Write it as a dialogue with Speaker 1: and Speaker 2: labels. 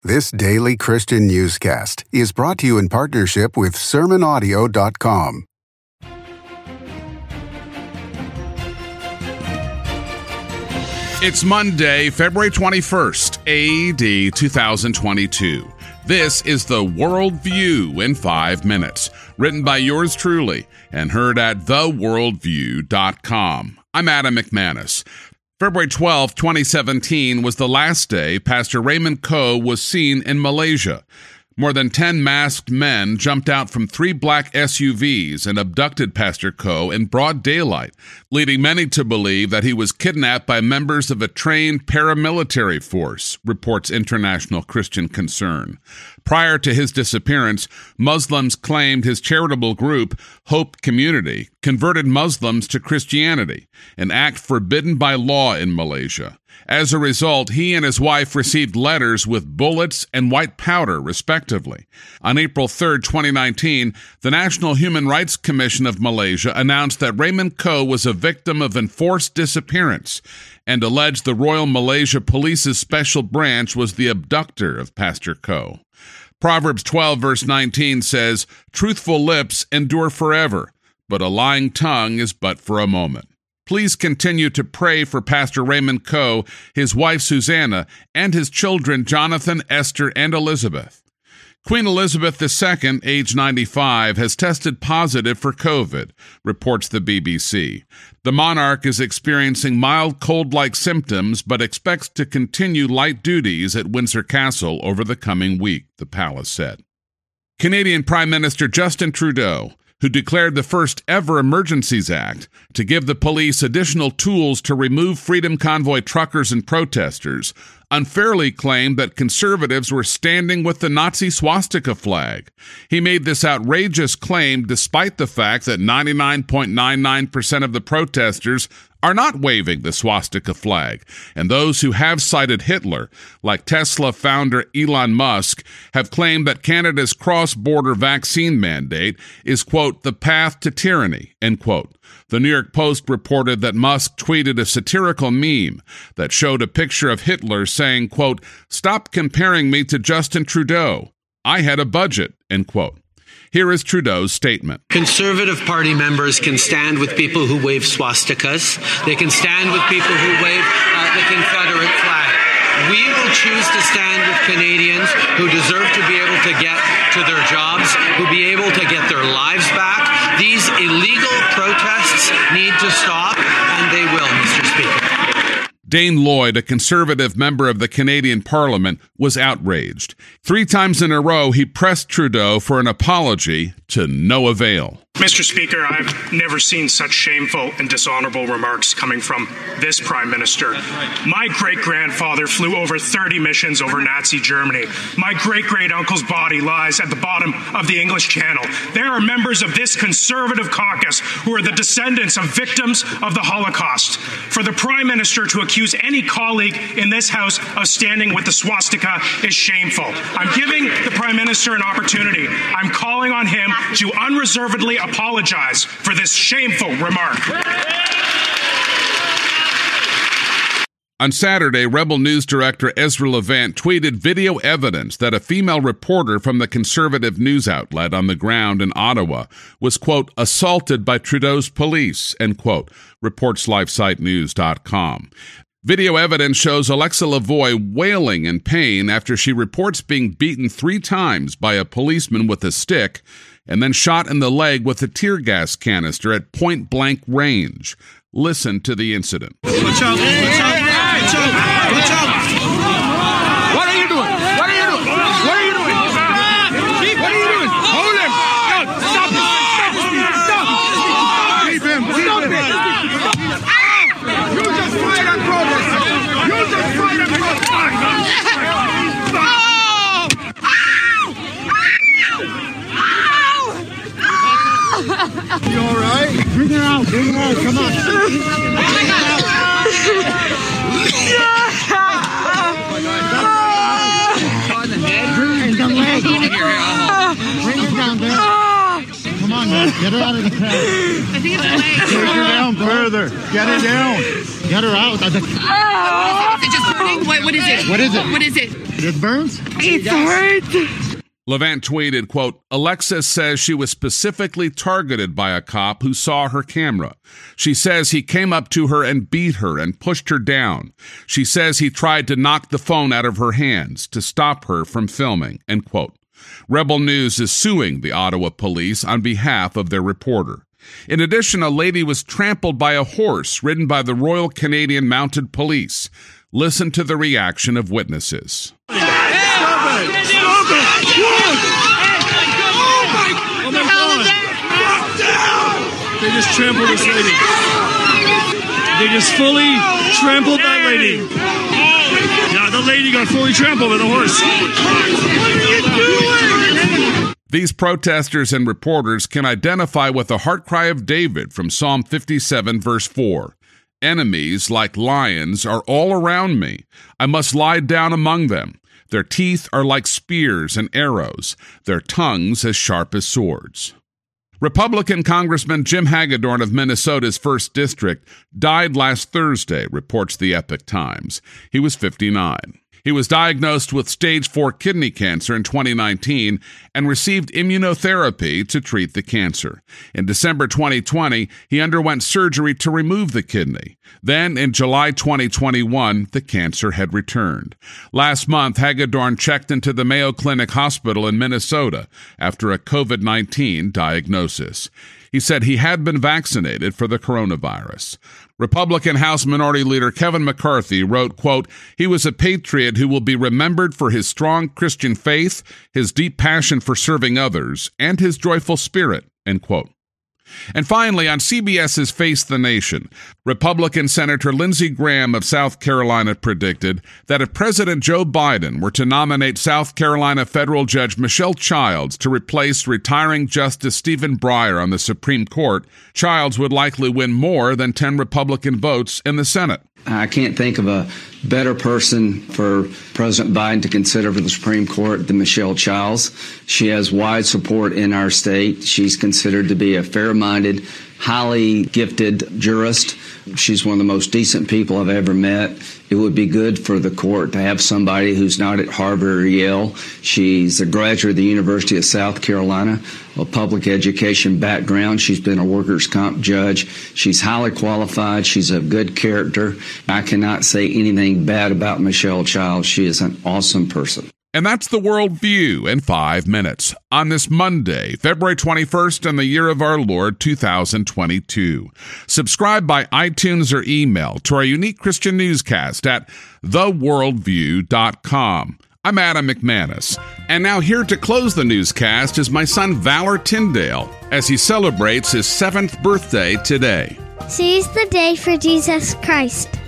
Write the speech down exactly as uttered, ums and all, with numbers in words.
Speaker 1: This daily Christian newscast is brought to you in partnership with sermon audio dot com.
Speaker 2: It's Monday, February twenty-first, A D two thousand twenty-two. This is the Worldview in five minutes, written by yours truly and heard at the worldview dot com. I'm Adam McManus. February twelfth, twenty seventeen was the last day Pastor Raymond Koh was seen in Malaysia. More than ten masked men jumped out from three black S U Vs and abducted Pastor Koh in broad daylight, leading many to believe that he was kidnapped by members of a trained paramilitary force, reports International Christian Concern. Prior to his disappearance, Muslims claimed his charitable group, Hope Community, converted Muslims to Christianity, an act forbidden by law in Malaysia. As a result, he and his wife received letters with bullets and white powder, respectively. On April third, twenty nineteen, the National Human Rights Commission of Malaysia announced that Raymond Koh was a victim of enforced disappearance and alleged the Royal Malaysia Police's special branch was the abductor of Pastor Koh. Proverbs twelve, verse nineteen says, "Truthful lips endure forever, but a lying tongue is but for a moment." Please continue to pray for Pastor Raymond Koh, his wife Susanna, and his children Jonathan, Esther, and Elizabeth. Queen Elizabeth the Second, age ninety-five, has tested positive for COVID, reports the B B C. The monarch is experiencing mild cold-like symptoms, but expects to continue light duties at Windsor Castle over the coming week, the palace said. Canadian Prime Minister Justin Trudeau, who declared the first ever Emergencies Act to give the police additional tools to remove Freedom Convoy truckers and protesters, unfairly claimed that conservatives were standing with the Nazi swastika flag. He made this outrageous claim despite the fact that ninety-nine point nine nine percent of the protesters are not waving the swastika flag, and those who have cited Hitler, like Tesla founder Elon Musk, have claimed that Canada's cross-border vaccine mandate is, quote, the path to tyranny, end quote. The New York Post reported that Musk tweeted a satirical meme that showed a picture of Hitler saying, quote, "Stop comparing me to Justin Trudeau. I had a budget," end quote. Here is Trudeau's statement.
Speaker 3: Conservative Party members can stand with people who wave swastikas. They can stand with people who wave uh, the Confederate flag. We will choose to stand with Canadians who deserve to be able to get to their jobs, who be able to get their lives back. These illegal protests need to stop, and they will, Mister Speaker.
Speaker 2: Dane Lloyd, a Conservative member of the Canadian Parliament, was outraged. Three times in a row, he pressed Trudeau for an apology to no avail.
Speaker 4: Mister Speaker, I've never seen such shameful and dishonorable remarks coming from this Prime Minister. My great-grandfather flew over thirty missions over Nazi Germany. My great-great-uncle's body lies at the bottom of the English Channel. There are members of this Conservative caucus who are the descendants of victims of the Holocaust. For the Prime Minister to accuse any colleague in this House of standing with the swastika is shameful. I'm giving the Prime Minister an opportunity. I'm calling on him to unreservedly apologize for this shameful remark.
Speaker 2: On Saturday, Rebel News director Ezra Levant tweeted video evidence that a female reporter from the conservative news outlet on the ground in Ottawa was, quote, assaulted by Trudeau's police, end quote, reports LifeSite News dot com. Video evidence shows Alexa Lavoie wailing in pain after she reports being beaten three times by a policeman with a stick and then shot in the leg with a tear gas canister at point-blank range. Listen to the incident.
Speaker 5: Watch out! Watch out! Watch out! Watch out! What are you doing? What are you doing? What are you doing? What are you doing? Hold him! Stop him! Stop him! Keep him! Keep him! You just fight on progress! You just fight on progress! You all right? Bring her out. Bring her out. Come on. Bring her out. On the head. Bring the leg. Bring her down there. Come on, man. Get her out of the crowd. I think it's the leg. Take her down further. Get her down. Get her out.
Speaker 6: Is it just burning? What, what is it?
Speaker 5: What is it?
Speaker 6: What is it?
Speaker 5: It burns?
Speaker 6: It's hurt.
Speaker 2: Levant tweeted, quote, Alexis says she was specifically targeted by a cop who saw her camera. She says he came up to her and beat her and pushed her down. She says he tried to knock the phone out of her hands to stop her from filming, end quote. Rebel News is suing the Ottawa police on behalf of their reporter. In addition, a lady was trampled by a horse ridden by the Royal Canadian Mounted Police. Listen to the reaction of witnesses.
Speaker 7: They just trampled this lady. They just fully trampled that lady. Yeah, the lady got fully trampled by the horse.
Speaker 2: These protesters and reporters can identify with the heart cry of David from Psalm fifty-seven, verse four. Enemies like lions are all around me. I must lie down among them. Their teeth are like spears and arrows, their tongues as sharp as swords. Republican Congressman Jim Hagedorn of Minnesota's first District died last Thursday, reports the Epoch Times. He was fifty-nine. He was diagnosed with stage four kidney cancer in twenty nineteen and received immunotherapy to treat the cancer. In December twenty twenty, he underwent surgery to remove the kidney. Then, in July twenty twenty-one, the cancer had returned. Last month, Hagedorn checked into the Mayo Clinic Hospital in Minnesota after a covid nineteen diagnosis. He said he had been vaccinated for the coronavirus. Republican House Minority Leader Kevin McCarthy wrote, quote, he was a patriot who will be remembered for his strong Christian faith, his deep passion for serving others, and his joyful spirit, end quote. And finally, on CBS's Face the Nation, Republican Senator Lindsey Graham of South Carolina predicted that if President Joe Biden were to nominate South Carolina federal judge Michelle Childs to replace retiring Justice Stephen Breyer on the Supreme Court, Childs would likely win more than ten Republican votes in the Senate.
Speaker 8: I can't think of a better person for President Biden to consider for the Supreme Court than Michelle Childs. She has wide support in our state. She's considered to be a fair-minded, highly gifted jurist. She's one of the most decent people I've ever met. It would be good for the court to have somebody who's not at Harvard or Yale. She's a graduate of the University of South Carolina, a public education background. She's been a workers' comp judge. She's highly qualified. She's of good character. I cannot say anything bad about Michelle Childs. She is an awesome person.
Speaker 2: And that's the World View in five minutes on this Monday, February twenty-first, in the year of our Lord, two thousand twenty-two. Subscribe by iTunes or email to our unique Christian newscast at the world view dot com. I'm Adam McManus. And now here to close the newscast is my son Valor Tyndale as he celebrates his seventh birthday today.
Speaker 9: Seize the day for Jesus Christ.